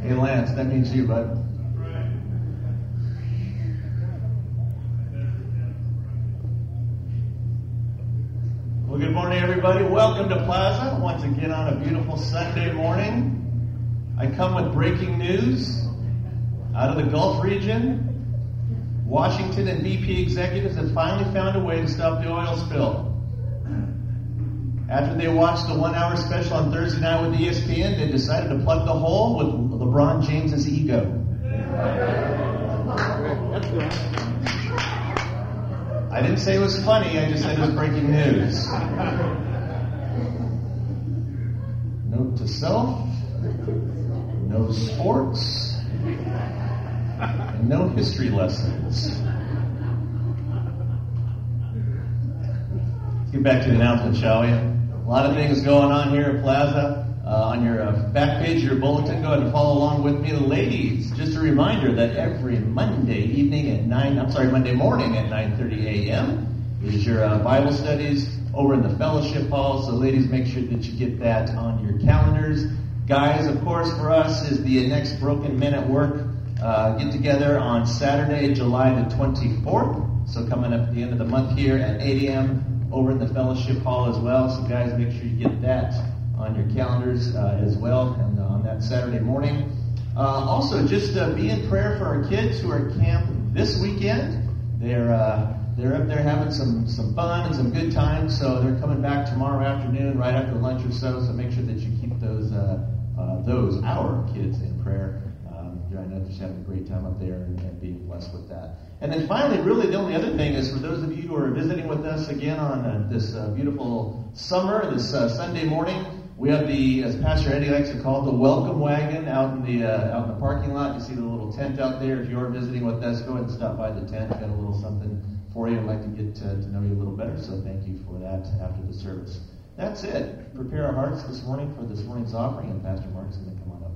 Hey, Lance, that means you, bud. Well, good morning, everybody. Welcome to Plaza. Once again on a beautiful Sunday morning. I come with breaking news out of the Gulf region. Washington and BP executives have finally found a way to stop the oil spill. After they watched the 1 hour special on Thursday night with ESPN, they decided to plug the hole with LeBron James's ego. I didn't say it was funny, I just said it was breaking news. Note to self, no sports, and no history lessons. Let's get back to the announcement, shall we? A lot of things going on here at Plaza. On your back page of your bulletin, go ahead and follow along with me. Ladies, just a reminder that every Monday morning at 9:30 a.m. is your Bible studies over in the fellowship hall. So ladies, make sure that you get that on your calendars. Guys, of course, for us is the next Broken Men at Work get together on Saturday, July the 24th. So coming up at the end of the month here at 8 a.m. over in the fellowship hall as well. So guys, make sure you get that on your calendars as well, and on that Saturday morning. Also, just be in prayer for our kids who are at camp this weekend. They're up there having some fun and some good times, so they're coming back tomorrow afternoon, right after lunch or so. So make sure that you keep our kids in prayer. I know they're just having a great time up there and being blessed with that. And then finally, really the only other thing is for those of you who are visiting with us again on this beautiful summer, this Sunday morning. We have as Pastor Eddie likes to call it, the welcome wagon out in the parking lot. You see the little tent out there. If you are visiting with us, go ahead and stop by the tent. We've got a little something for you. I'd like to get to know you a little better, so thank you for that after the service. That's it. Prepare our hearts this morning for this morning's offering, and Pastor Mark's going to come on up.